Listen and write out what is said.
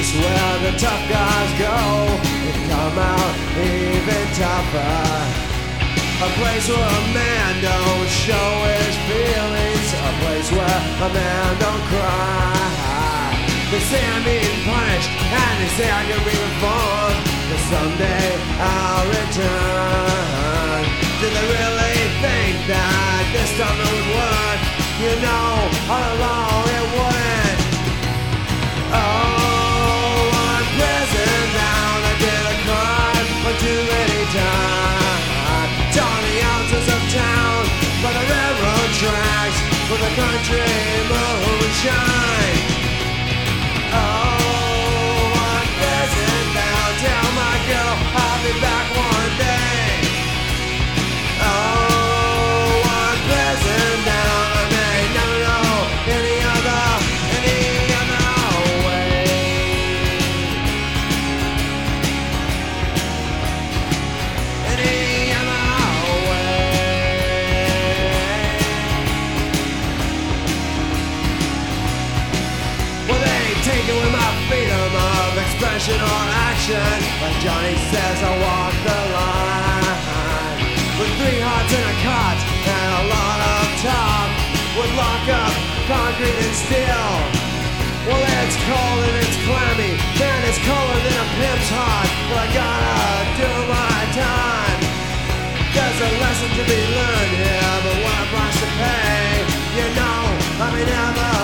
place where the tough guys go and come out even tougher. A place where a man don't show his feelings. A place where a man don't cry. They say I'm being punished and they say I can be reformed, but someday I'll return. Do they really think that this time it would work? You know, all along it wouldn't. Oh, one prison down, I did a crime for too many times. Down the outskirts of town, by the railroad tracks, where the country moonshine. Oh, one prison down, tell my girl I'll be back one day. Oh, one prison down, I may never know any other way. Any other way. Well, they ain't taking with my freedom of expression or action. Like Johnny says, I walk the line. With 3 hearts in a cot and a lot of talk. Would lock up concrete and steel. Well, it's cold and it's clammy, man, it's colder than a pimp's heart. Well, I gotta do my time. There's a lesson to be learned here, but what a price to pay. You know, I may never